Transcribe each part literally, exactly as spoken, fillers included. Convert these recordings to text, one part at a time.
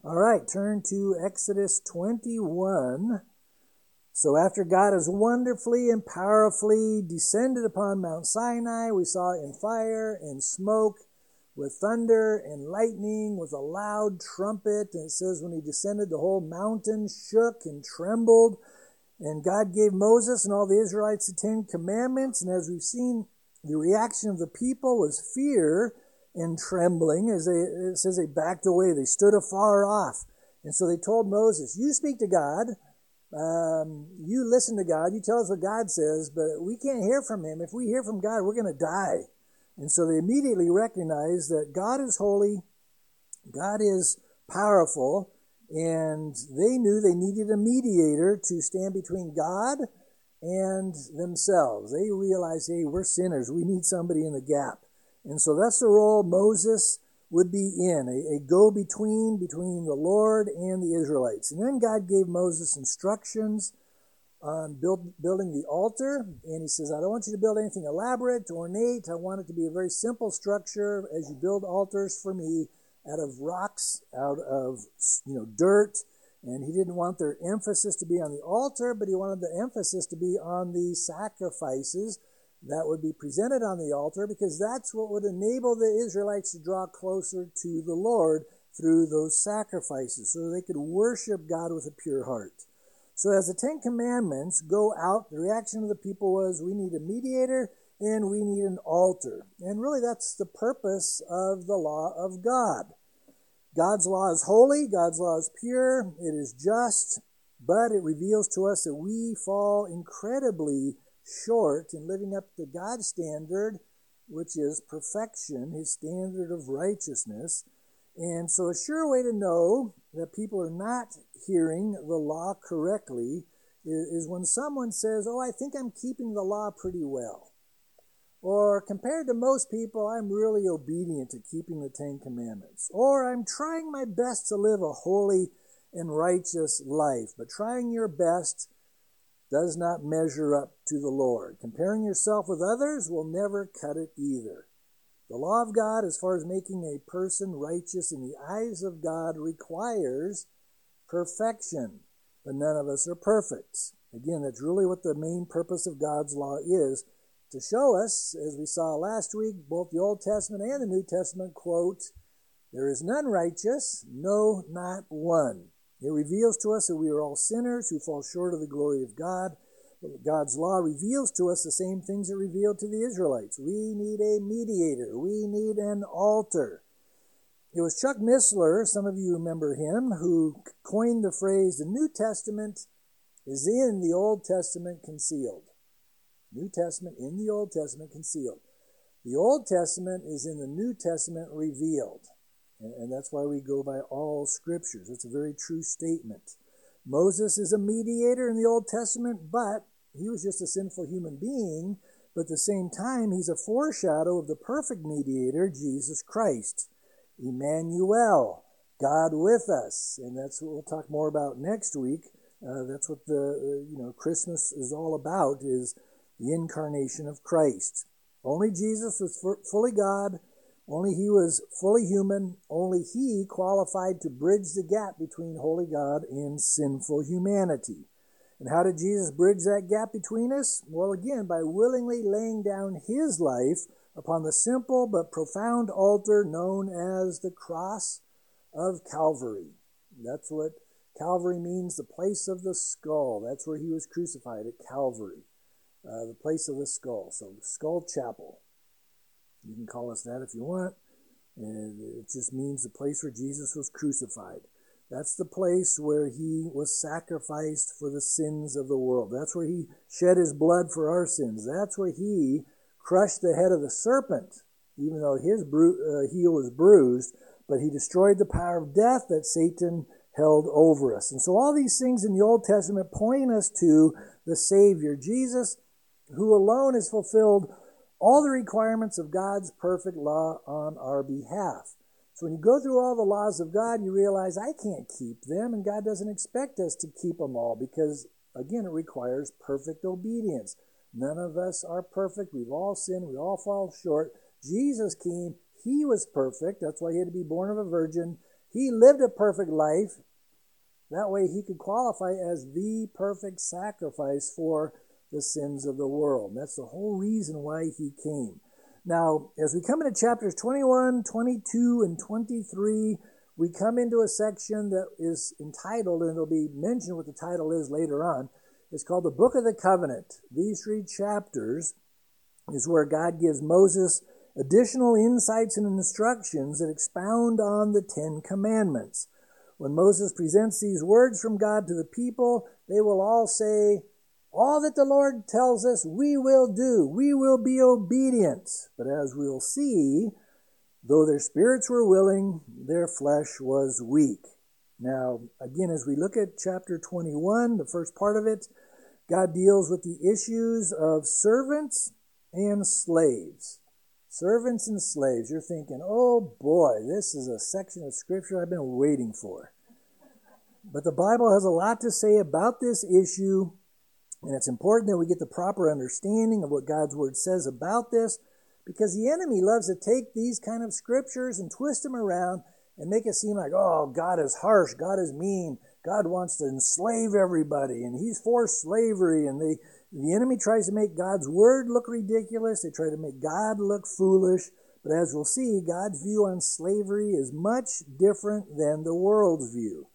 All right, turn to Exodus twenty-one. So after God has wonderfully and powerfully descended upon Mount Sinai, we saw it in fire and smoke, with thunder and lightning, with a loud trumpet. And it says when he descended, the whole mountain shook and trembled. And God gave Moses and all the Israelites the Ten Commandments. And as we've seen, the reaction of the people was fear and trembling. As they, it says they backed away. They stood afar off. And so they told Moses, you speak to God. Um, you listen to God. You tell us what God says, but we can't hear from him. If we hear from God, we're going to die. And so they immediately recognized that God is holy, God is powerful, and they knew they needed a mediator to stand between God and themselves. They realized, hey, we're sinners. We need somebody in the gap. And so that's the role Moses would be in, a, a go-between between the Lord and the Israelites. And then God gave Moses instructions on build, building the altar. And he says, I don't want you to build anything elaborate, ornate. I want it to be a very simple structure as you build altars for me out of rocks, out of you know dirt. And he didn't want their emphasis to be on the altar, but he wanted the emphasis to be on the sacrifices that would be presented on the altar, because that's what would enable the Israelites to draw closer to the Lord through those sacrifices, so they could worship God with a pure heart. So as the Ten Commandments go out, the reaction of the people was, we need a mediator and we need an altar. And really that's the purpose of the law of God. God's law is holy, God's law is pure, it is just, but it reveals to us that we fall incredibly short in living up to God's standard, which is perfection, his standard of righteousness. And so a sure way to know that people are not hearing the law correctly is, is when someone says, oh, I think I'm keeping the law pretty well. Or compared to most people, I'm really obedient to keeping the Ten Commandments. Or I'm trying my best to live a holy and righteous life. But trying your best does not measure up to the Lord. Comparing yourself with others will never cut it either. The law of God, as far as making a person righteous in the eyes of God, requires perfection. But none of us are perfect. Again, that's really what the main purpose of God's law is, to show us, as we saw last week, both the Old Testament and the New Testament quote, there is none righteous, no, not one. It reveals to us that we are all sinners who fall short of the glory of God. But God's law reveals to us the same things it revealed to the Israelites. We need a mediator. We need an altar. It was Chuck Missler, some of you remember him, who coined the phrase, the New Testament is in the Old Testament concealed. New Testament in the Old Testament concealed. The Old Testament is in the New Testament revealed. And that's why we go by all scriptures. It's a very true statement. Moses is a mediator in the Old Testament, but he was just a sinful human being. But at the same time, he's a foreshadow of the perfect mediator, Jesus Christ. Emmanuel, God with us. And that's what we'll talk more about next week. Uh, that's what the uh, you know Christmas is all about, is the incarnation of Christ. Only Jesus was f- fully God. Only he was fully human. Only he qualified to bridge the gap between holy God and sinful humanity. And how did Jesus bridge that gap between us? Well, again, by willingly laying down his life upon the simple but profound altar known as the cross of Calvary. That's what Calvary means, the place of the skull. That's where he was crucified, at Calvary, uh, the place of the skull. So, Skull Chapel. You can call us that if you want. And it just means the place where Jesus was crucified. That's the place where he was sacrificed for the sins of the world. That's where he shed his blood for our sins. That's where he crushed the head of the serpent, even though his bru- uh, heel was bruised. But he destroyed the power of death that Satan held over us. And so all these things in the Old Testament point us to the Savior, Jesus, who alone has fulfilled all the requirements of God's perfect law on our behalf. So when you go through all the laws of God, you realize I can't keep them, and God doesn't expect us to keep them all because, again, it requires perfect obedience. None of us are perfect. We've all sinned. We all fall short. Jesus came. He was perfect. That's why he had to be born of a virgin. He lived a perfect life. That way he could qualify as the perfect sacrifice for the sins of the world. That's the whole reason why he came. Now, as we come into chapters twenty-one, twenty-two, and twenty-three, we come into a section that is entitled, and it'll be mentioned what the title is later on. It's called the Book of the Covenant. These three chapters is where God gives Moses additional insights and instructions that expound on the Ten Commandments. When Moses presents these words from God to the people, they will all say, all that the Lord tells us, we will do. We will be obedient. But as we'll see, though their spirits were willing, their flesh was weak. Now, again, as we look at chapter twenty-one, the first part of it, God deals with the issues of servants and slaves. Servants and slaves. You're thinking, oh boy, this is a section of Scripture I've been waiting for. But the Bible has a lot to say about this issue, and it's important that we get the proper understanding of what God's Word says about this, because the enemy loves to take these kind of scriptures and twist them around and make it seem like, oh, God is harsh, God is mean, God wants to enslave everybody, and he's for slavery, and they, the enemy tries to make God's Word look ridiculous. They try to make God look foolish. But as we'll see, God's view on slavery is much different than the world's view.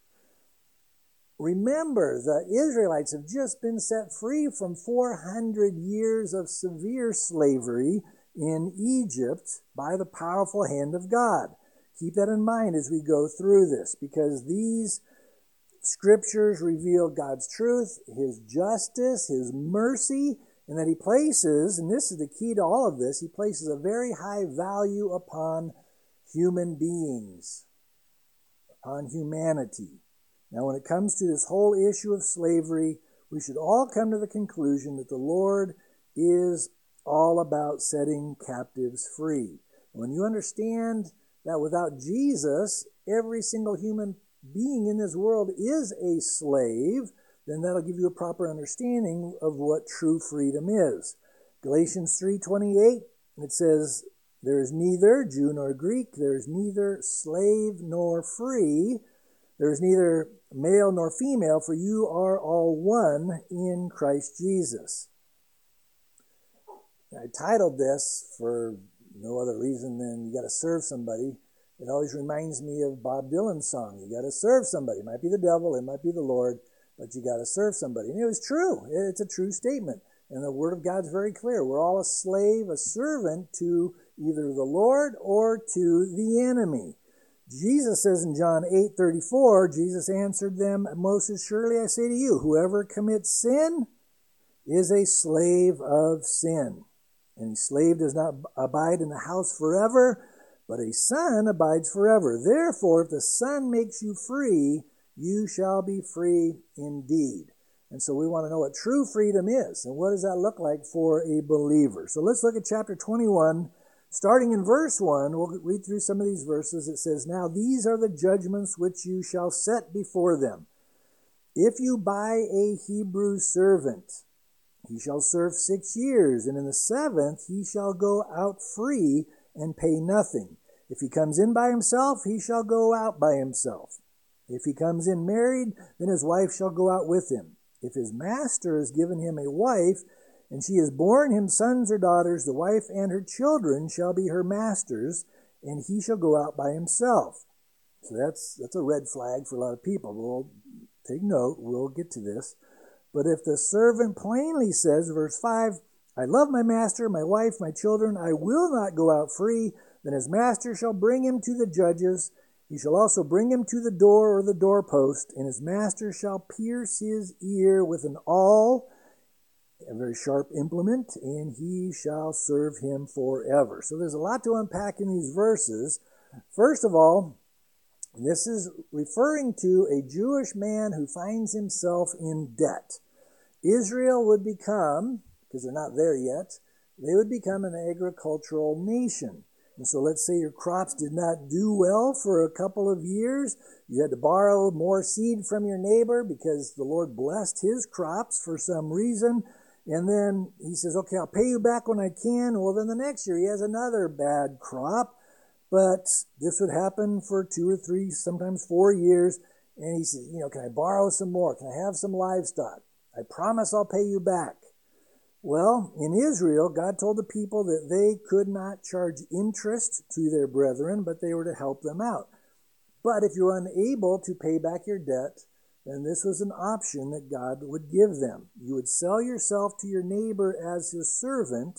Remember, the Israelites have just been set free from four hundred years of severe slavery in Egypt by the powerful hand of God. Keep that in mind as we go through this, because these scriptures reveal God's truth, his justice, his mercy, and that he places, and this is the key to all of this, he places a very high value upon human beings, upon humanity. Now, when it comes to this whole issue of slavery, we should all come to the conclusion that the Lord is all about setting captives free. When you understand that without Jesus, every single human being in this world is a slave, then that'll give you a proper understanding of what true freedom is. Galatians three twenty-eight, it says, there is neither Jew nor Greek, there is neither slave nor free, there is neither male nor female, for you are all one in Christ Jesus. I titled this for no other reason than you got to serve somebody. It always reminds me of Bob Dylan's song. You got to serve somebody. It might be the devil, it might be the Lord, but you got to serve somebody. And it was true. It's a true statement. And the Word of God's very clear. We're all a slave, a servant to either the Lord or to the enemy. Jesus says in John eight thirty-four, Jesus answered them, most assuredly I say to you, whoever commits sin is a slave of sin. And a slave does not abide in the house forever, but a son abides forever. Therefore, if the Son makes you free, you shall be free indeed. And so we want to know what true freedom is, and what does that look like for a believer. So let's look at chapter twenty-one, starting in verse one. We'll read through some of these verses. It says, now these are the judgments which you shall set before them. If you buy a Hebrew servant, he shall serve six years, and in the seventh he shall go out free and pay nothing. If he comes in by himself, he shall go out by himself. If he comes in married, then his wife shall go out with him. If his master has given him a wife, and she has borne him sons or daughters, the wife and her children shall be her master's, and he shall go out by himself. So that's that's a red flag for a lot of people. We'll take note. We'll get to this. But if the servant plainly says, verse five, I love my master, my wife, my children, I will not go out free, then his master shall bring him to the judges. He shall also bring him to the door or the doorpost, and his master shall pierce his ear with an awl, a very sharp implement, and he shall serve him forever. So there's a lot to unpack in these verses. First of all, this is referring to a Jewish man who finds himself in debt. Israel would become, because they're not there yet, they would become an agricultural nation. And so let's say your crops did not do well for a couple of years. You had to borrow more seed from your neighbor because the Lord blessed his crops for some reason. And then he says, okay, I'll pay you back when I can. Well, then the next year he has another bad crop. But this would happen for two or three, sometimes four years. And he said, you know, can I borrow some more? Can I have some livestock? I promise I'll pay you back. Well, in Israel, God told the people that they could not charge interest to their brethren, but they were to help them out. But if you're unable to pay back your debt, then this was an option that God would give them. You would sell yourself to your neighbor as his servant.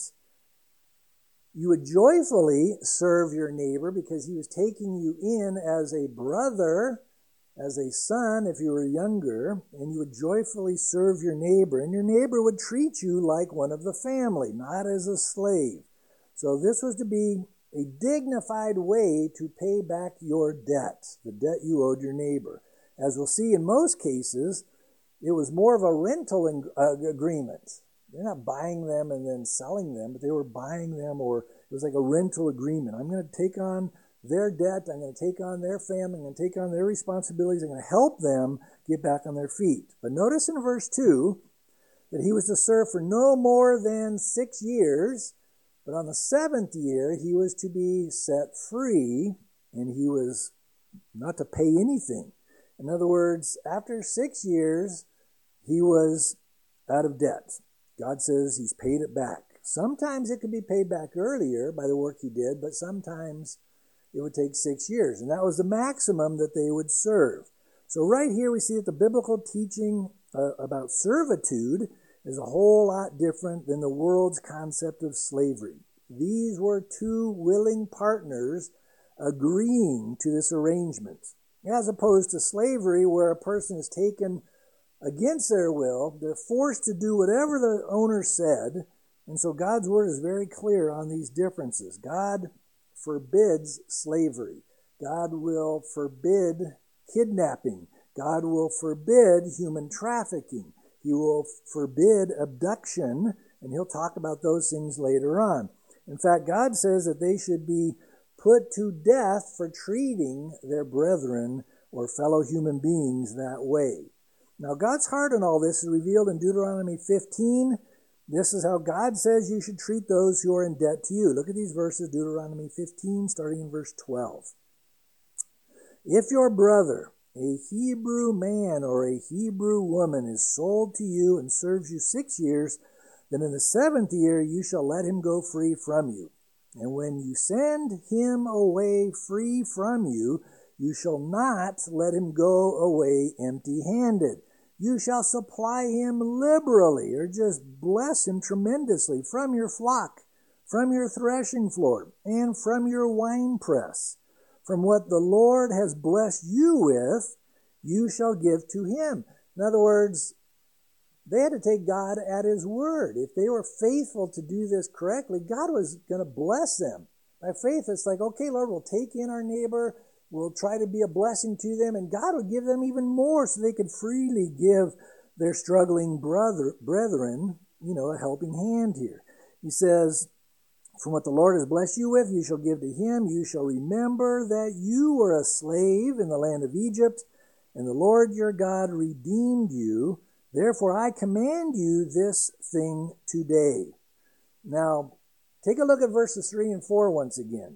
You would joyfully serve your neighbor because he was taking you in as a brother, as a son if you were younger, and you would joyfully serve your neighbor. And your neighbor would treat you like one of the family, not as a slave. So this was to be a dignified way to pay back your debt, the debt you owed your neighbor. As we'll see in most cases, it was more of a rental in, uh, agreement. They're not buying them and then selling them, but they were buying them, or it was like a rental agreement. I'm going to take on their debt. I'm going to take on their family. I'm going to take on their responsibilities. I'm going to help them get back on their feet. But notice in verse two that he was to serve for no more than six years, but on the seventh year he was to be set free, and he was not to pay anything. In other words, after six years, he was out of debt. God says he's paid it back. Sometimes it could be paid back earlier by the work he did, but sometimes it would take six years. And that was the maximum that they would serve. So right here we see that the biblical teaching uh, about servitude is a whole lot different than the world's concept of slavery. These were two willing partners agreeing to this arrangement, as opposed to slavery where a person is taken against their will. They're forced to do whatever the owner said. And so God's word is very clear on these differences. God forbids slavery. God will forbid kidnapping. God will forbid human trafficking. He will forbid abduction, and he'll talk about those things later on. In fact, God says that they should be put to death for treating their brethren or fellow human beings that way. Now, God's heart in all this is revealed in Deuteronomy fifteen. This is how God says you should treat those who are in debt to you. Look at these verses, Deuteronomy fifteen, starting in verse twelve. If your brother, a Hebrew man or a Hebrew woman, is sold to you and serves you six years, then in the seventh year you shall let him go free from you. And when you send him away free from you, you shall not let him go away empty-handed. You shall supply him liberally, or just bless him tremendously, from your flock, from your threshing floor, and from your winepress. From what the Lord has blessed you with, you shall give to him. In other words, they had to take God at his word. If they were faithful to do this correctly, God was going to bless them. By faith, it's like, okay, Lord, we'll take in our neighbor, we'll try to be a blessing to them, and God would give them even more so they could freely give their struggling brother, brethren, you know, a helping hand here. He says, from what the Lord has blessed you with, you shall give to him. You shall remember that you were a slave in the land of Egypt, and the Lord your God redeemed you. Therefore, I command you this thing today. Now, take a look at verses three and four once again.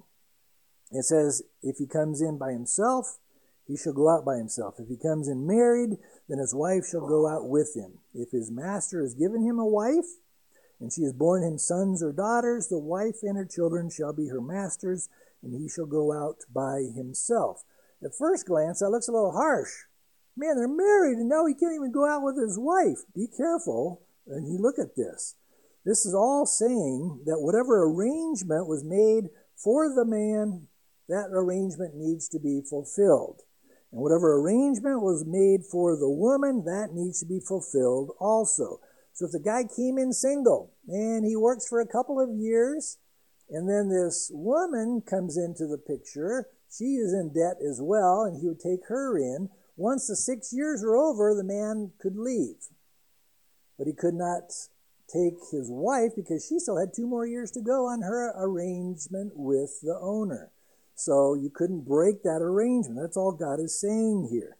It says, if he comes in by himself, he shall go out by himself. If he comes in married, then his wife shall go out with him. If his master has given him a wife, and she has borne him sons or daughters, the wife and her children shall be her master's, and he shall go out by himself. At first glance, that looks a little harsh. Man, they're married, and now he can't even go out with his wife. Be careful, and you look at this. This is all saying that whatever arrangement was made for the man, that arrangement needs to be fulfilled. And whatever arrangement was made for the woman, that needs to be fulfilled also. So if the guy came in single, and he works for a couple of years, and then this woman comes into the picture, she is in debt as well, and he would take her in. Once the six years are over, the man could leave. But he could not take his wife because she still had two more years to go on her arrangement with the owner. So you couldn't break that arrangement. That's all God is saying here.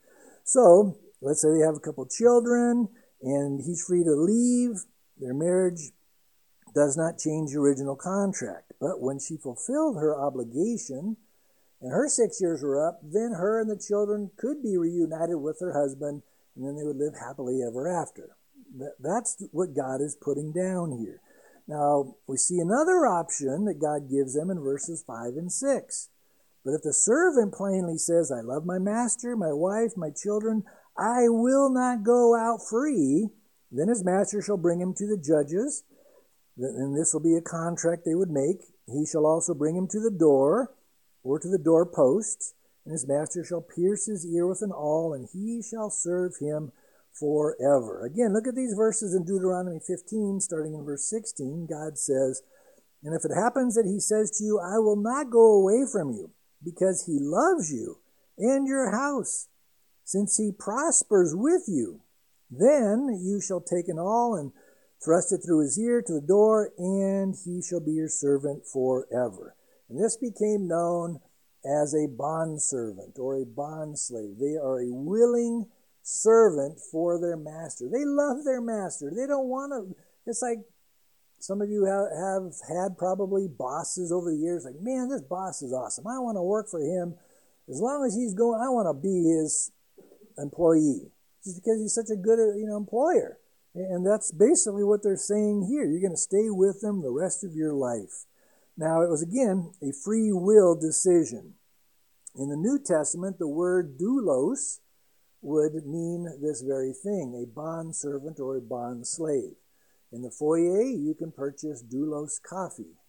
So let's say they have a couple children and he's free to leave. Their marriage does not change the original contract. But when she fulfilled her obligation and her six years were up, then her and the children could be reunited with her husband, and then they would live happily ever after. That's what God is putting down here. Now, we see another option that God gives them in verses five and six. But if the servant plainly says, I love my master, my wife, my children, I will not go out free, then his master shall bring him to the judges, and this will be a contract they would make. He shall also bring him to the door, or to the doorpost, and his master shall pierce his ear with an awl, and he shall serve him forever. Again, look at these verses in Deuteronomy fifteen, starting in verse sixteen. God says, and if it happens that he says to you, I will not go away from you, because he loves you and your house, since he prospers with you, then you shall take an awl and thrust it through his ear to the door, and he shall be your servant forever. And this became known as a bondservant or a bondslave. They are a willing servant for their master. They love their master. They don't want to. It's like some of you have, have had probably bosses over the years. Like, man, this boss is awesome. I want to work for him. As long as he's going, I want to be his employee. Just because he's such a good, you know, employer. And that's basically what they're saying here. You're going to stay with them the rest of your life. Now, it was, again, a free will decision. In the New Testament, the word doulos would mean this very thing, a bondservant or a bondslave. In the foyer, you can purchase doulos coffee,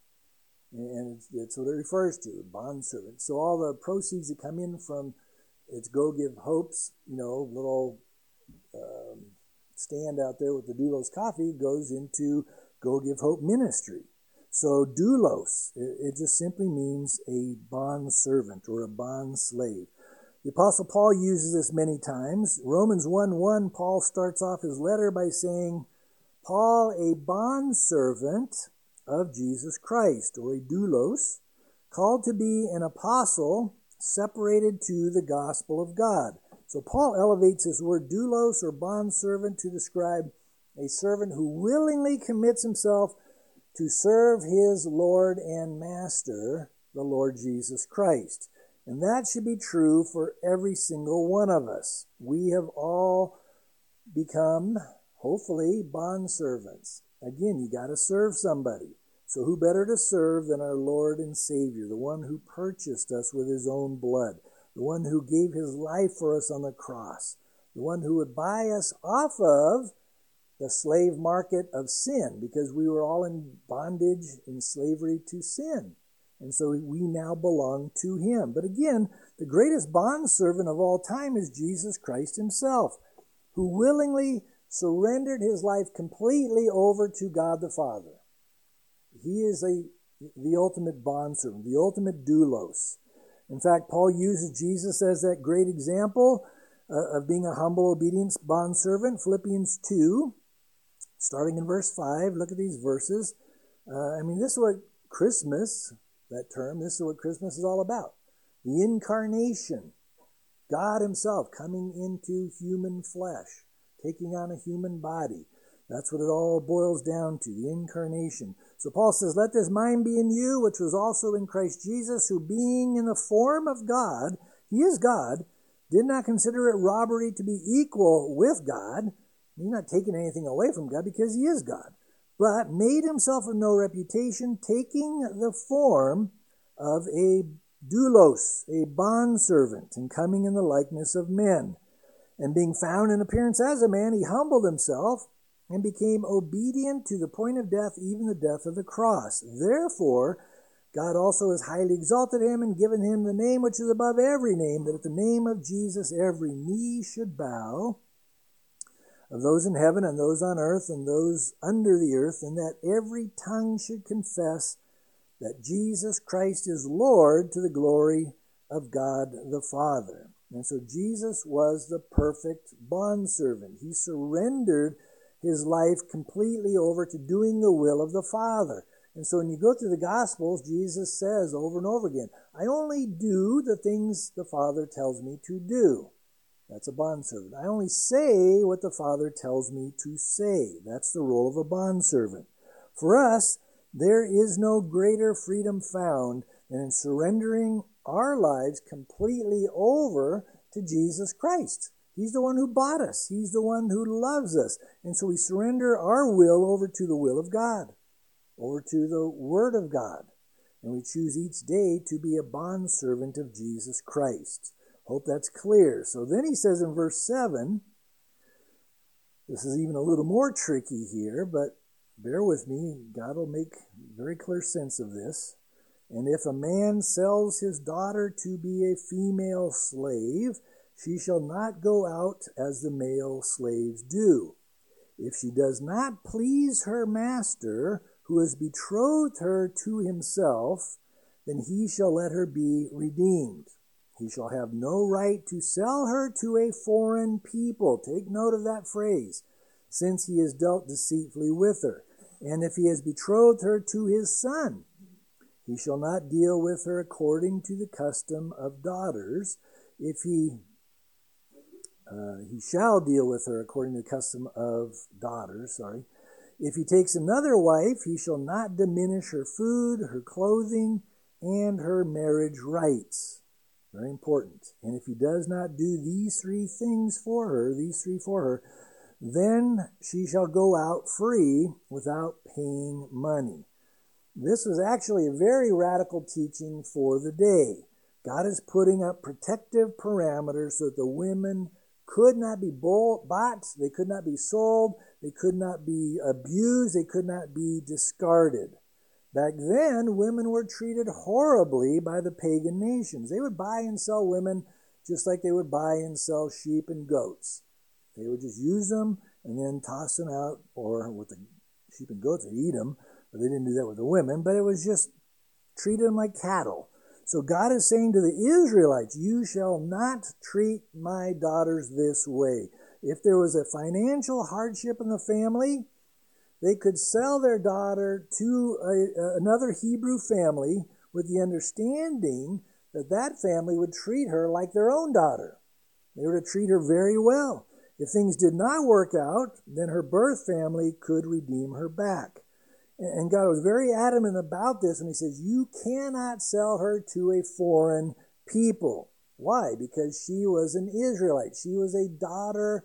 and it's what it refers to, bondservant. So all the proceeds that come in from its Go Give Hope's, you know, little um, stand out there with the doulos coffee goes into Go Give Hope ministry. So doulos, it, it just simply means a bondservant or a bondslave. The Apostle Paul uses this many times. Romans one one, Paul starts off his letter by saying, Paul, a bondservant of Jesus Christ, or a doulos, called to be an apostle, separated to the gospel of God. So Paul elevates this word doulos or bondservant to describe a servant who willingly commits himself to serve his Lord and Master, the Lord Jesus Christ. And that should be true for every single one of us. We have all become, hopefully, bondservants. Again, you got to serve somebody. So who better to serve than our Lord and Savior, the one who purchased us with his own blood, the one who gave his life for us on the cross, the one who would buy us off of the slave market of sin, because we were all in bondage, in slavery to sin. And so we now belong to him. But again, the greatest bondservant of all time is Jesus Christ himself, who willingly surrendered his life completely over to God the Father. He is a the ultimate bondservant, the ultimate doulos. In fact, Paul uses Jesus as that great example uh, of being a humble, obedient bondservant. Philippians two, starting in verse five, look at these verses. Uh, I mean, this is what Christmas, that term, this is what Christmas is all about. The incarnation, God himself coming into human flesh, taking on a human body. That's what it all boils down to, the incarnation. So Paul says, let this mind be in you, which was also in Christ Jesus, who being in the form of God, he is God, did not consider it robbery to be equal with God. He's not taking anything away from God because he is God. But made himself of no reputation, taking the form of a doulos, a bondservant, and coming in the likeness of men. And being found in appearance as a man, he humbled himself and became obedient to the point of death, even the death of the cross. Therefore, God also has highly exalted him and given him the name which is above every name, that at the name of Jesus every knee should bow, of those in heaven and those on earth and those under the earth, and that every tongue should confess that Jesus Christ is Lord, to the glory of God the Father. And so Jesus was the perfect bondservant. He surrendered his life completely over to doing the will of the Father. And so when you go through the Gospels, Jesus says over and over again, I only do the things the Father tells me to do. That's a bondservant. I only say what the Father tells me to say. That's the role of a bondservant. For us, there is no greater freedom found and in surrendering our lives completely over to Jesus Christ. He's the one who bought us. He's the one who loves us. And so we surrender our will over to the will of God, over to the Word of God. And we choose each day to be a bondservant of Jesus Christ. Hope that's clear. So then he says in verse seven, this is even a little more tricky here, but bear with me. God will make very clear sense of this. And if a man sells his daughter to be a female slave, she shall not go out as the male slaves do. If she does not please her master, who has betrothed her to himself, then he shall let her be redeemed. He shall have no right to sell her to a foreign people. Take note of that phrase, since he has dealt deceitfully with her. And if he has betrothed her to his son, he shall not deal with her according to the custom of daughters. If he uh, he shall deal with her according to the custom of daughters, sorry. If he takes another wife, he shall not diminish her food, her clothing, and her marriage rights. Very important. And if he does not do these three things for her, these three for her, then she shall go out free without paying money. This was actually a very radical teaching for the day. God is putting up protective parameters so that the women could not be bought, they could not be sold, they could not be abused, they could not be discarded. Back then, women were treated horribly by the pagan nations. They would buy and sell women just like they would buy and sell sheep and goats. They would just use them and then toss them out, or with the sheep and goats, they'd eat them. But they didn't do that with the women, but it was just treated them like cattle. So God is saying to the Israelites, you shall not treat my daughters this way. If there was a financial hardship in the family, they could sell their daughter to a, another Hebrew family with the understanding that that family would treat her like their own daughter. They were to treat her very well. If things did not work out, then her birth family could redeem her back. And God was very adamant about this, and he says, you cannot sell her to a foreign people. Why? Because she was an Israelite. She was a daughter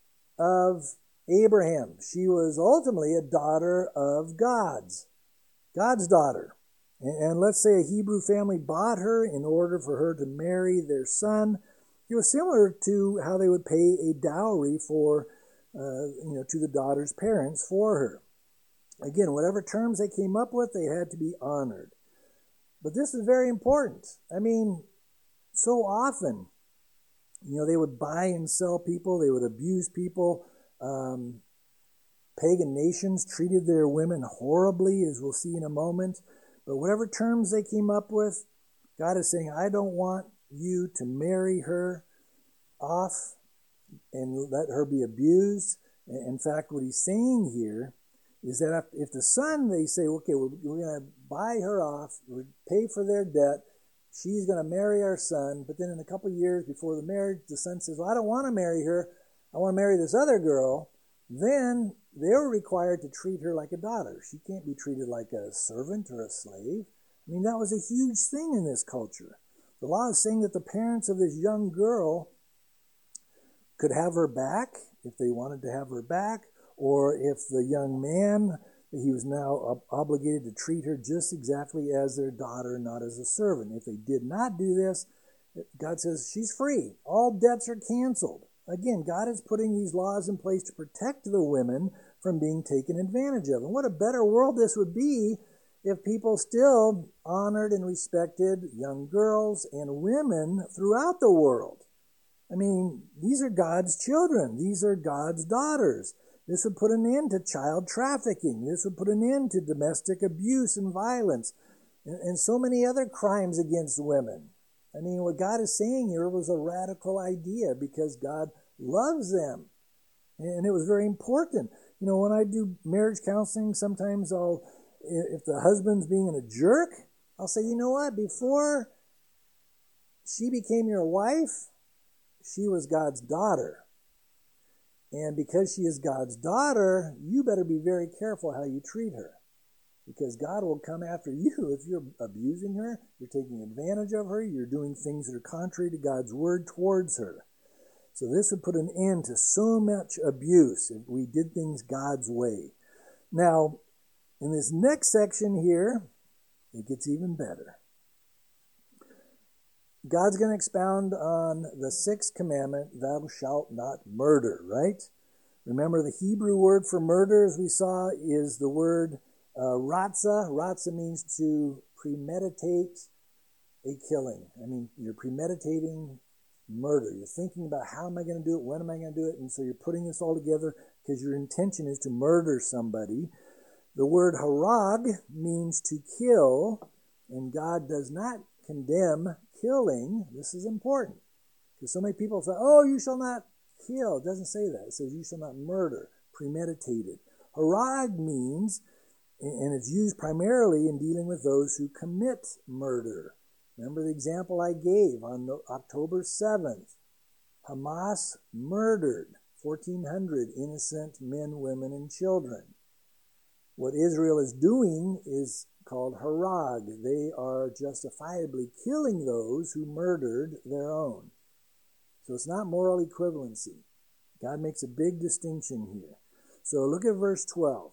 of Abraham. She was ultimately a daughter of God's. God's daughter. And let's say a Hebrew family bought her in order for her to marry their son. It was similar to how they would pay a dowry for, uh, you know, to the daughter's parents for her. Again, whatever terms they came up with, they had to be honored. But this is very important. I mean, so often, you know, they would buy and sell people. They would abuse people. Um, pagan nations treated their women horribly, as we'll see in a moment. But whatever terms they came up with, God is saying, I don't want you to marry her off and let her be abused. In fact, what he's saying here is that if the son, they say, okay, we're, we're going to buy her off, we'll pay for their debt, she's going to marry our son, but then in a couple of years before the marriage, the son says, well, I don't want to marry her, I want to marry this other girl, then they were required to treat her like a daughter. She can't be treated like a servant or a slave. I mean, that was a huge thing in this culture. The law is saying that the parents of this young girl could have her back if they wanted to have her back, or if the young man, he was now ob- obligated to treat her just exactly as their daughter, not as a servant. If they did not do this, God says she's free. All debts are canceled. Again, God is putting these laws in place to protect the women from being taken advantage of. And what a better world this would be if people still honored and respected young girls and women throughout the world. I mean, these are God's children. These are God's daughters. This would put an end to child trafficking. This would put an end to domestic abuse and violence and, and so many other crimes against women. I mean, what God is saying here was a radical idea because God loves them. And it was very important. You know, when I do marriage counseling, sometimes I'll, if the husband's being a jerk, I'll say, you know what, before she became your wife, she was God's daughter. And because she is God's daughter, you better be very careful how you treat her. because God will come after you if you're abusing her, you're taking advantage of her, you're doing things that are contrary to God's word towards her. So this would put an end to so much abuse if we did things God's way. Now, in this next section here, it gets even better. God's going to expound on the sixth commandment, thou shalt not murder, right? Remember, the Hebrew word for murder, as we saw, is the word uh, ratzah. Ratzah means to premeditate a killing. I mean, you're premeditating murder. You're thinking about how am I going to do it, when am I going to do it, and so you're putting this all together because your intention is to murder somebody. The word harag means to kill, and God does not condemn killing. This is important because so many people say, oh, you shall not kill. It doesn't say that. It says you shall not murder, premeditated. Harag means, and it's used primarily in dealing with those who commit murder. Remember the example I gave on October seventh. Hamas murdered fourteen hundred innocent men, women, and children. What Israel is doing is called harag. They are justifiably killing those who murdered their own. So it's not moral equivalency. God makes a big distinction here. So look at verse twelve.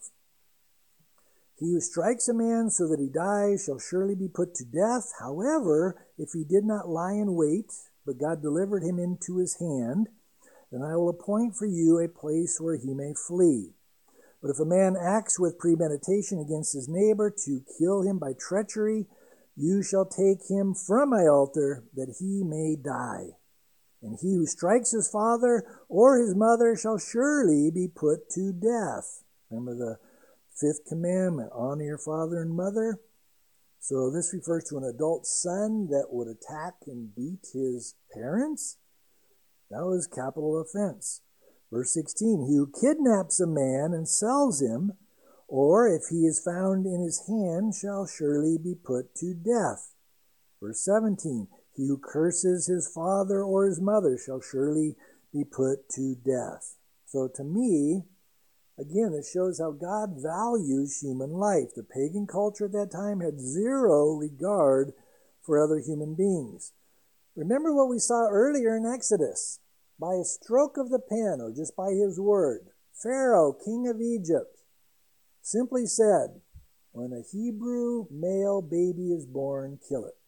He who strikes a man so that he dies shall surely be put to death. However, if he did not lie in wait, but God delivered him into his hand, then I will appoint for you a place where he may flee. But if a man acts with premeditation against his neighbor to kill him by treachery, you shall take him from my altar, that he may die. And he who strikes his father or his mother shall surely be put to death. Remember the fifth commandment, honor your father and mother. So this refers to an adult son that would attack and beat his parents. That was capital offense. Verse sixteen, he who kidnaps a man and sells him, or if he is found in his hand, shall surely be put to death. Verse seventeen, he who curses his father or his mother shall surely be put to death. So to me, again, it shows how God values human life. The pagan culture at that time had zero regard for other human beings. Remember what we saw earlier in Exodus. By a stroke of the pen, or just by his word, Pharaoh, king of Egypt, simply said, when a Hebrew male baby is born, kill it.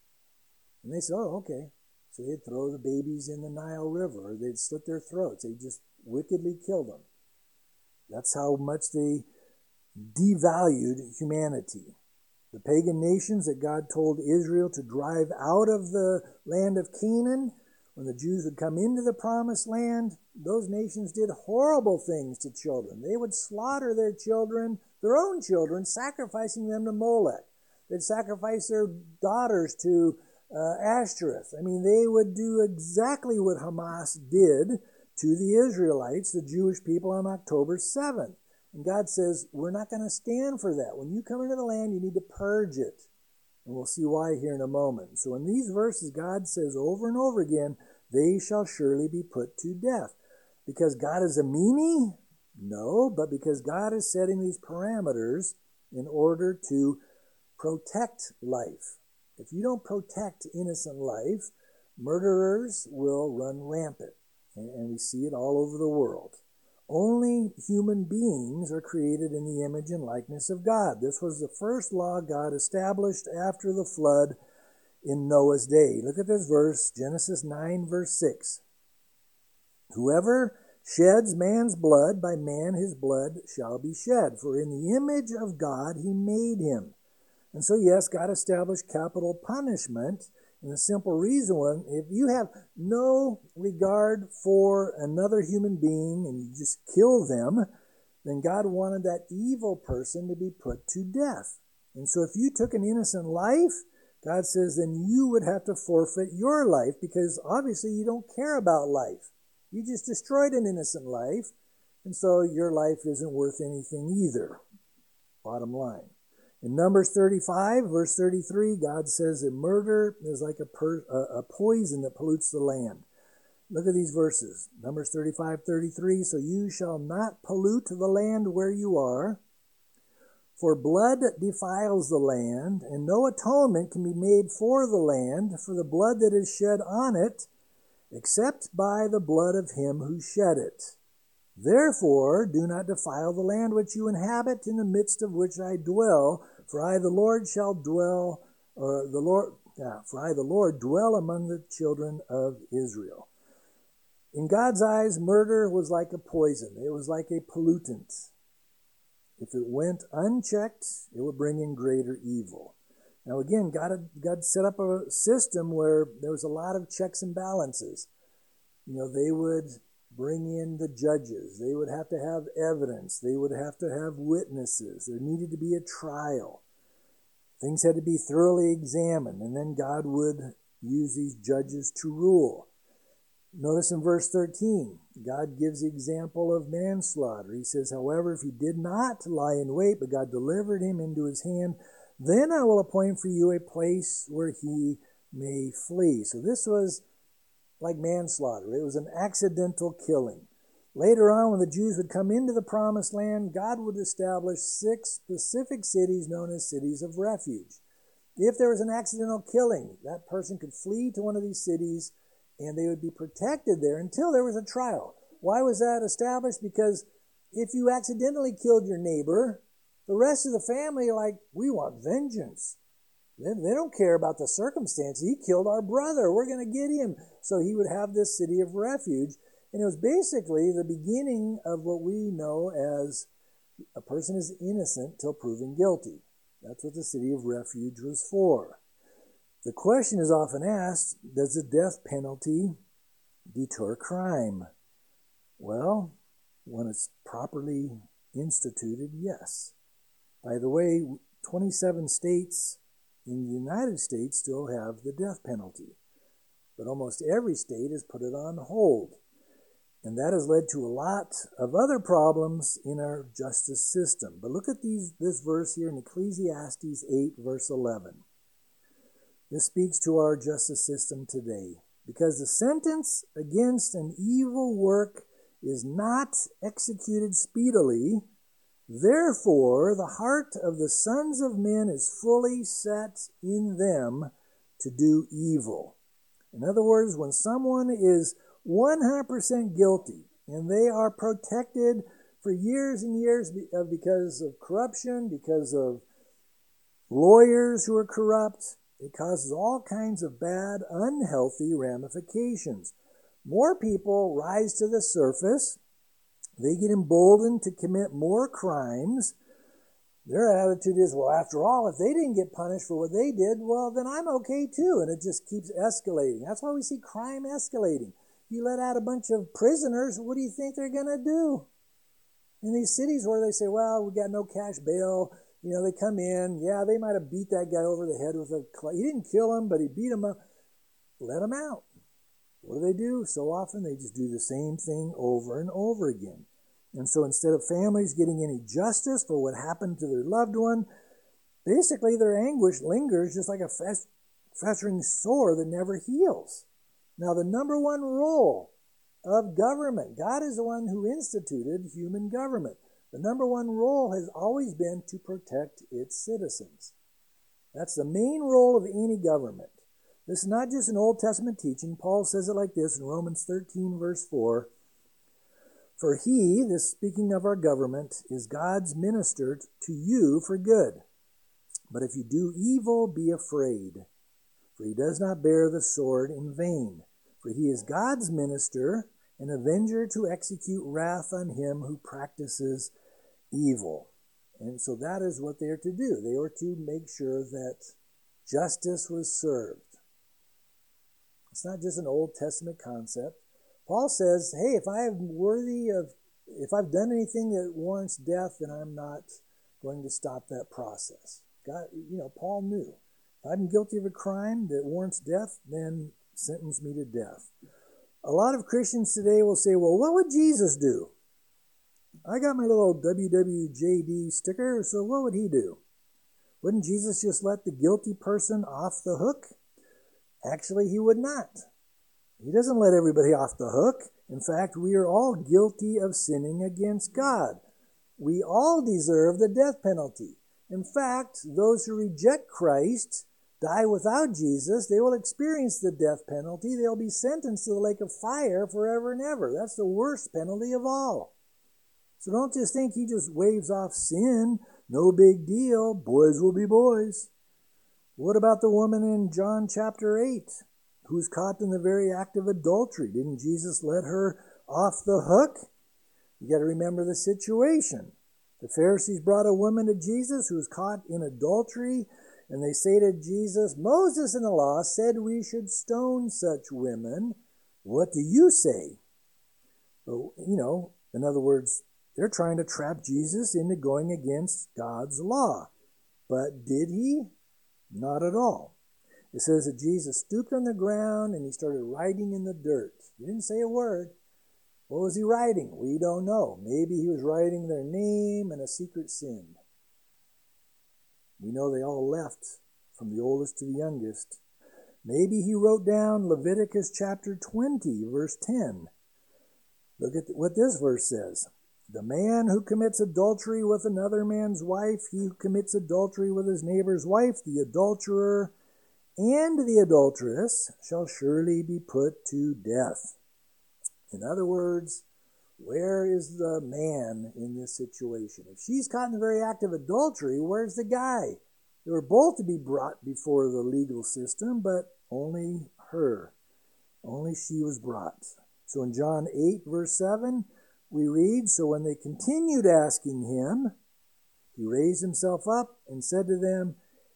And they said, oh, okay. So they'd throw the babies in the Nile River, or they'd slit their throats. They'd just wickedly kill them. That's how much they devalued humanity. The pagan nations that God told Israel to drive out of the land of Canaan, when the Jews would come into the promised land, those nations did horrible things to children. They would slaughter their children, their own children, sacrificing them to Molech. They'd sacrifice their daughters to uh, Ashtoreth. I mean, they would do exactly what Hamas did to the Israelites, the Jewish people, on October seventh. And God says, we're not going to stand for that. When you come into the land, you need to purge it. And we'll see why here in a moment. So in these verses, God says over and over again, they shall surely be put to death. Because God is a meanie? No, but because God is setting these parameters in order to protect life. If you don't protect innocent life, murderers will run rampant. And we see it all over the world. Only human beings are created in the image and likeness of God. This was the first law God established after the flood in Noah's day. Look at this verse, Genesis nine, verse six. Whoever sheds man's blood, by man his blood shall be shed. For in the image of God he made him. And so, yes, God established capital punishment. And the simple reason, one, if you have no regard for another human being and you just kill them, then God wanted that evil person to be put to death. And so if you took an innocent life, God says then you would have to forfeit your life because obviously you don't care about life. You just destroyed an innocent life, and so your life isn't worth anything either. Bottom line. In Numbers thirty-five, verse thirty-three, God says that murder is like a, per, a, a poison that pollutes the land. Look at these verses. Numbers thirty-five, thirty-three, so you shall not pollute the land where you are, For blood defiles the land, and no atonement can be made for the land for the blood that is shed on it, except by the blood of him who shed it. Therefore do not defile the land which you inhabit, in the midst of which I dwell, for I the Lord shall dwell, or the Lord, yeah, for I the Lord dwell among the children of Israel. In God's eyes, murder was like a poison. It was like a pollutant. If it went unchecked, it would bring in greater evil. Now again, God had, God set up a system where there was a lot of checks and balances. You know, they would bring in the judges. They would have to have evidence. They would have to have witnesses. There needed to be a trial. Things had to be thoroughly examined, and then God would use these judges to rule. Notice in verse thirteen, God gives the example of manslaughter. He says, however, if he did not lie in wait, but God delivered him into his hand, then I will appoint for you a place where he may flee. So this was like manslaughter. It was an accidental killing. Later on, when the Jews would come into the promised land, God would establish six specific cities known as cities of refuge. If there was an accidental killing, that person could flee to one of these cities, and they would be protected there until there was a trial. Why was that established? Because if you accidentally killed your neighbor, the rest of the family are like, we want vengeance. They, they don't care about the circumstance. He killed our brother. We're going to get him. So he would have this city of refuge. And it was basically the beginning of what we know as a person is innocent till proven guilty. That's what the city of refuge was for. The question is often asked, does the death penalty deter crime? Well, when it's properly instituted, yes. By the way, twenty-seven states in the United States still have the death penalty, but almost every state has put it on hold. And that has led to a lot of other problems in our justice system. But look at these, this verse here in Ecclesiastes eight, verse eleven. This speaks to our justice system today. Because the sentence against an evil work is not executed speedily, therefore the heart of the sons of men is fully set in them to do evil. In other words, when someone is one hundred percent guilty and they are protected for years and years because of corruption, because of lawyers who are corrupt, it causes all kinds of bad, unhealthy ramifications. More people rise to the surface. They get emboldened to commit more crimes. Their attitude is, well, after all, if they didn't get punished for what they did, well, then I'm okay too. And it just keeps escalating. That's why we see crime escalating. You let out a bunch of prisoners, what do you think they're going to do? In these cities where they say, well, we got no cash bail, you know, they come in, yeah, they might have beat that guy over the head with a clay. He didn't kill him, but he beat him up. Let him out. What do they do? So often they just do the same thing over and over again. And so instead of families getting any justice for what happened to their loved one, basically their anguish lingers just like a festering sore that never heals. Now, the number one role of government, God is the one who instituted human government. The number one role has always been to protect its citizens. That's the main role of any government. This is not just an Old Testament teaching. Paul says it like this in Romans thirteen, verse four. For he, this speaking of our government, is God's minister to you for good. But if you do evil, be afraid. For he does not bear the sword in vain. For he is God's minister, an avenger to execute wrath on him who practices evil. And so that is what they are to do. They are to make sure that justice was served. It's not just an Old Testament concept. Paul says, hey, if I am worthy of, if I've done anything that warrants death, then I'm not going to stop that process. God, you know, Paul knew. If I'm guilty of a crime that warrants death, then sentence me to death. A lot of Christians today will say, well, what would Jesus do? I got my little W W J D sticker, so what would he do? Wouldn't Jesus just let the guilty person off the hook? Actually, he would not. He doesn't let everybody off the hook. In fact, we are all guilty of sinning against God. We all deserve the death penalty. In fact, those who reject Christ, die without Jesus, they will experience the death penalty. They'll be sentenced to the lake of fire forever and ever. That's the worst penalty of all. So don't just think he just waves off sin. No big deal. Boys will be boys. What about the woman in John chapter eight who's caught in the very act of adultery? Didn't Jesus let her off the hook? You got to remember the situation. The Pharisees brought a woman to Jesus who was caught in adultery, and they say to Jesus, Moses in the law said we should stone such women. What do you say? So, you know, in other words, they're trying to trap Jesus into going against God's law. But did he? Not at all. It says that Jesus stooped on the ground and he started writing in the dirt. He didn't say a word. What was he writing? We don't know. Maybe he was writing their name and a secret sin. We know they all left from the oldest to the youngest. Maybe he wrote down Leviticus chapter twenty, verse ten. Look at what this verse says. The man who commits adultery with another man's wife, he who commits adultery with his neighbor's wife, the adulterer and the adulteress shall surely be put to death. In other words, where is the man in this situation? If she's caught in the very act of adultery, where's the guy? They were both to be brought before the legal system, but only her. Only she was brought. So in John eight, verse seven, we read, So when they continued asking him, he raised himself up and said to them,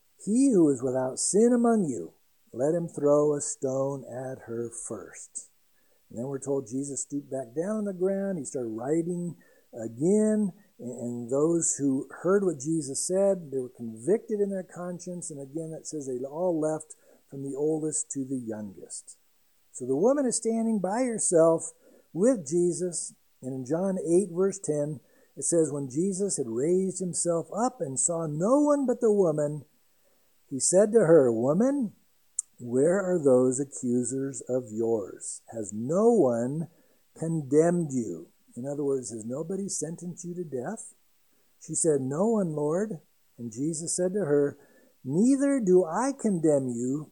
He who is without sin among you, let him throw a stone at her first. And then we're told Jesus stooped back down on the ground. He started writing again. And those who heard what Jesus said, they were convicted in their conscience. And again, that says they all left from the oldest to the youngest. So the woman is standing by herself with Jesus. And in John eight, verse ten, it says, When Jesus had raised himself up and saw no one but the woman, he said to her, Woman, where are those accusers of yours? Has no one condemned you? In other words, has nobody sentenced you to death? She said, No one, Lord. And Jesus said to her, Neither do I condemn you.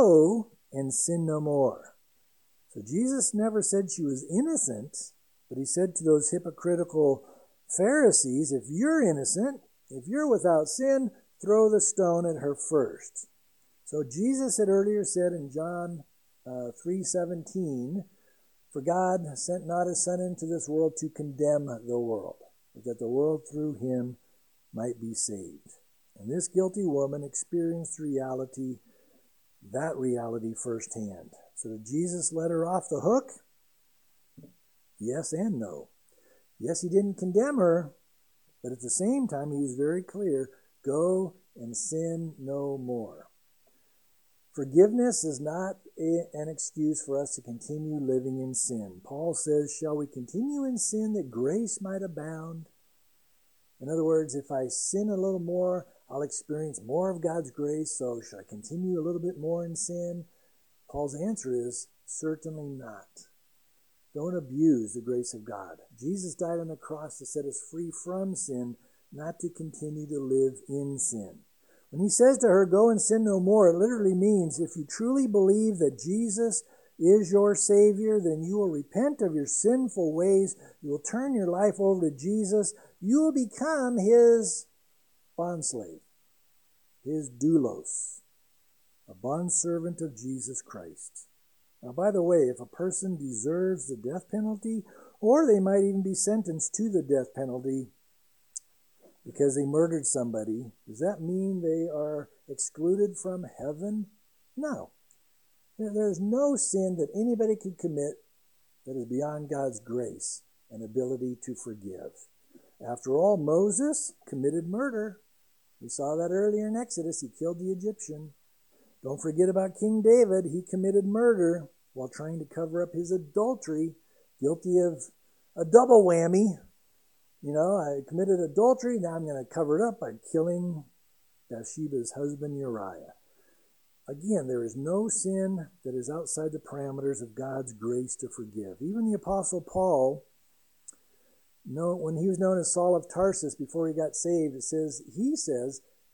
Go and sin no more. So Jesus never said she was innocent, but he said to those hypocritical Pharisees, if you're innocent, if you're without sin, throw the stone at her first. So Jesus had earlier said in John uh, three seventeen, For God sent not his Son into this world to condemn the world, but that the world through him might be saved. And this guilty woman experienced reality, that reality firsthand. So did Jesus let her off the hook? Yes and no. Yes, he didn't condemn her, but at the same time, he was very clear, go and sin no more. Forgiveness is not a, an excuse for us to continue living in sin. Paul says, shall we continue in sin that grace might abound? In other words, if I sin a little more, I'll experience more of God's grace, so should I continue a little bit more in sin? Paul's answer is, certainly not. Don't abuse the grace of God. Jesus died on the cross to set us free from sin, not to continue to live in sin. When he says to her, go and sin no more, it literally means if you truly believe that Jesus is your Savior, then you will repent of your sinful ways. You will turn your life over to Jesus. You will become his bondslave, his doulos, a bondservant of Jesus Christ. Now, by the way, if a person deserves the death penalty, or they might even be sentenced to the death penalty because they murdered somebody, does that mean they are excluded from heaven? No. There's no sin that anybody could commit that is beyond God's grace and ability to forgive. After all, Moses committed murder. We saw that earlier in Exodus. He killed the Egyptian. Don't forget about King David. He committed murder while trying to cover up his adultery, guilty of a double whammy. You know, I committed adultery, now I'm going to cover it up by killing Bathsheba's husband Uriah. Again, there is no sin that is outside the parameters of God's grace to forgive. Even the Apostle Paul, no, when he was known as Saul of Tarsus before he got saved, it says, he says,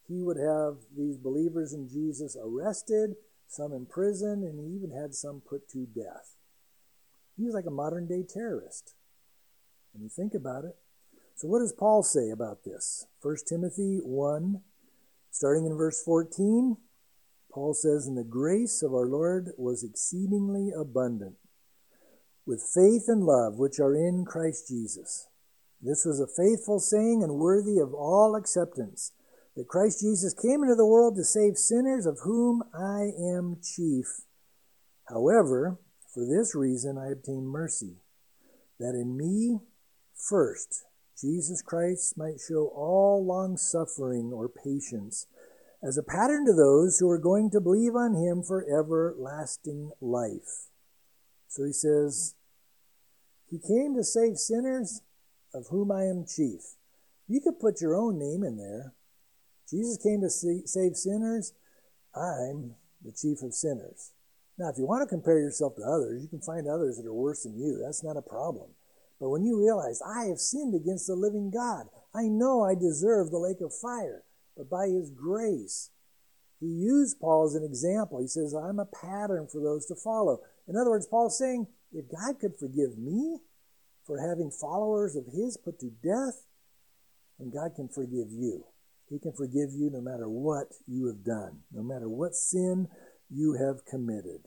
he would have these believers in Jesus arrested, some in prison, and he even had some put to death. He was like a modern-day terrorist, when you think about it. So what does Paul say about this? First Timothy one, starting in verse fourteen, Paul says, "And the grace of our Lord was exceedingly abundant, with faith and love which are in Christ Jesus. This was a faithful saying and worthy of all acceptance, that Christ Jesus came into the world to save sinners, of whom I am chief. However, for this reason I obtained mercy, that in me first Jesus Christ might show all long-suffering or patience, as a pattern to those who are going to believe on him for everlasting life." So he says, he came to save sinners, of whom I am chief. You could put your own name in there. Jesus came to save sinners. I'm the chief of sinners. Now, if you want to compare yourself to others, you can find others that are worse than you. That's not a problem. But when you realize, I have sinned against the living God, I know I deserve the lake of fire, but by his grace, he used Paul as an example. He says, I'm a pattern for those to follow. In other words, Paul's saying, if God could forgive me for having followers of his put to death, then God can forgive you. He can forgive you no matter what you have done, no matter what sin you have committed.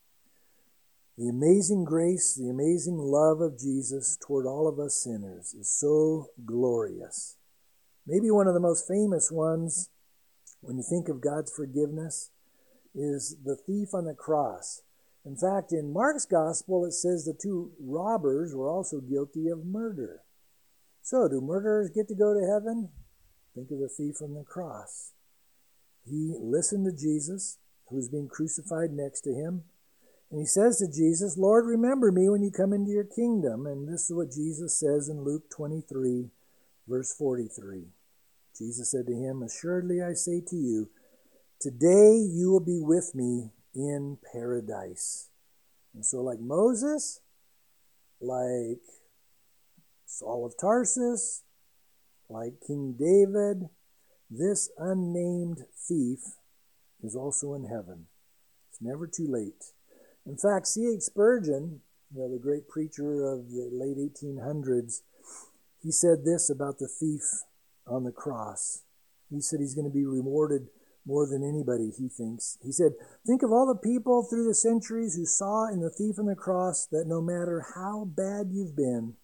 The amazing grace, the amazing love of Jesus toward all of us sinners is so glorious. Maybe one of the most famous ones, when you think of God's forgiveness, is the thief on the cross. In fact, in Mark's gospel, it says the two robbers were also guilty of murder. So, do murderers get to go to heaven? Think of the thief on the cross. He listened to Jesus, who was being crucified next to him, and he says to Jesus, Lord, remember me when you come into your kingdom. And this is what Jesus says in Luke twenty-three, verse forty-three. Jesus said to him, assuredly I say to you, today you will be with me in paradise. And so like Moses, like Saul of Tarsus, like King David, this unnamed thief is also in heaven. It's never too late. In fact, C H Spurgeon, you know, the great preacher of the late eighteen hundreds, he said this about the thief on the cross. He said he's going to be rewarded more than anybody, he thinks. He said, think of all the people through the centuries who saw in the thief on the cross that no matter how bad you've been,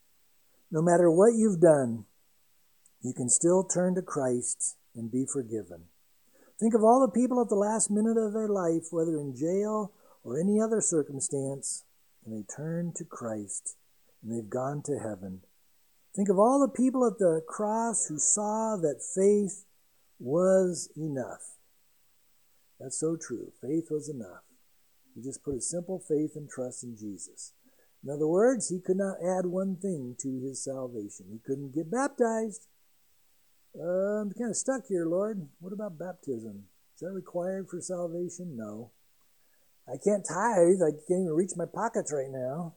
no matter what you've done, you can still turn to Christ and be forgiven. Think of all the people at the last minute of their life, whether in jail or any other circumstance, and they turn to Christ and they've gone to heaven. Think of all the people at the cross who saw that faith was enough. That's so true. Faith was enough. He just put a simple faith and trust in Jesus. In other words, he could not add one thing to his salvation. He couldn't get baptized. Uh, I'm kind of stuck here, Lord. What about baptism? Is that required for salvation? No. I can't tithe. I can't even reach my pockets right now.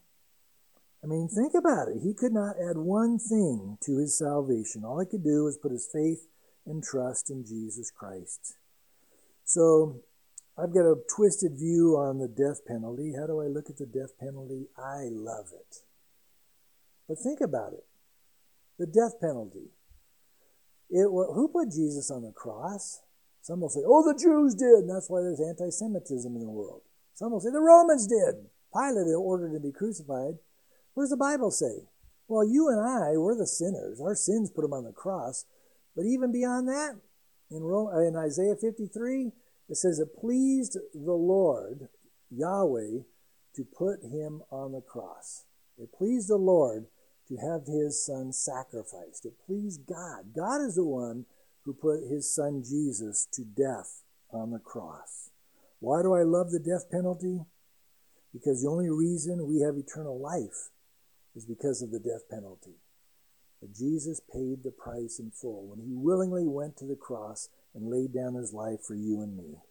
I mean, think about it. He could not add one thing to his salvation. All he could do was put his faith and trust in Jesus Christ. So, I've got a twisted view on the death penalty. How do I look at the death penalty? I love it. But think about it. The death penalty. It, who put Jesus on the cross? Some will say, oh, the Jews did, and that's why there's anti-Semitism in the world. Some will say, the Romans did. Pilate ordered him to be crucified. What does the Bible say? Well, you and I, we're the sinners. Our sins put him on the cross. But even beyond that, in, in Isaiah fifty-three, it says it pleased the Lord, Yahweh, to put him on the cross. It pleased the Lord to have his son sacrificed. It pleased God. God is the one who put his son Jesus to death on the cross. Why do I love the death penalty? Because the only reason we have eternal life is because of the death penalty. But Jesus paid the price in full when he willingly went to the cross and laid down his life for you and me.